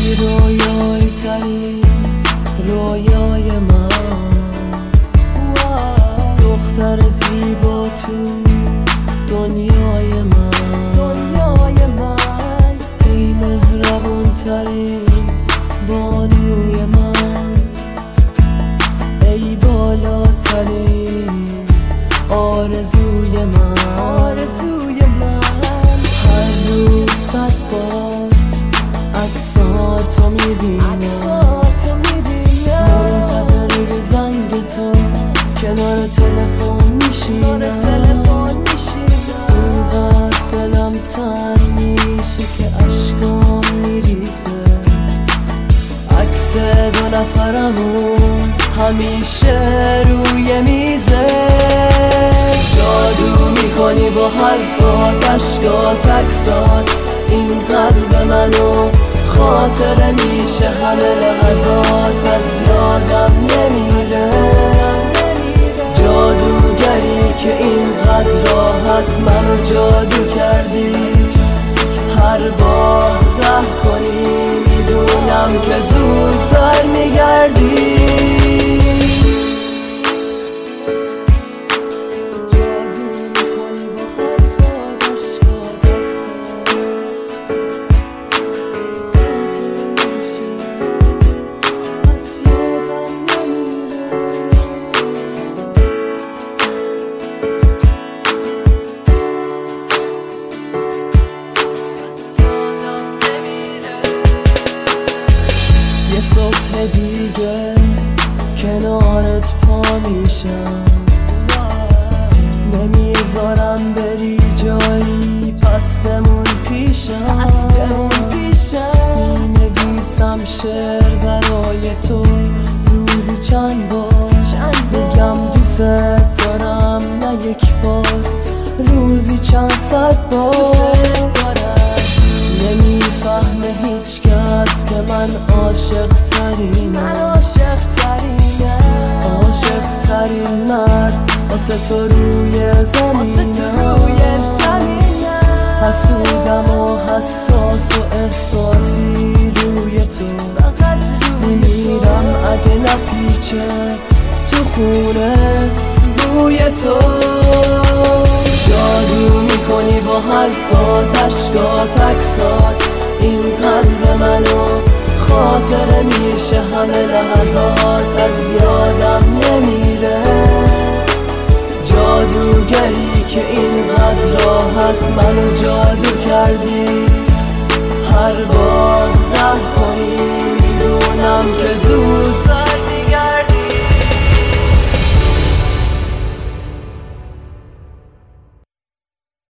رویای ترین رویای من، دختر زیبا تو دنیای من، ای مهربون ترین بانوی من، ای بالاترین آرزوی من. هر روز 100 بار عکساتو میبینم، منتظر زنگ تو کنار تلفن میشینم. اونقدر دلم تنگ میشه که اشکام میریزه. عکس 2 نفرمون همیشه روی میزه. جادو میکنی با حرفات، اشکات، عکسات، این قلب منو خاطره میشه. همه لحظات از یادم نمیره. جادوگری که اینقدر راحت منو جادو کردی. هر بار قهر کنی میدونم که زود برمیگردی. یه صبح دیگه کنارت پا میشم، نمیذارم بری جایی، پس بمون پیشم. مینویسم شعر برای تو روزی چند بار، بگم دوست دارم نه یک بار، روزی چند 100 بار. نمیفهمه هیچ کس که من عاشق ترین مرد واسه تو روی زمینم. حسودم و حساس و احساسی روی تو، میمیرم اگه نپیچه تو خونه بوی تو. جادو میکنی با حرفات، اشکات، عکسات، این قلب منو خاطره میشه. همه لحظات از یادم نمیره. جادوگری که اینقدر راحت منو جادو کردی. هر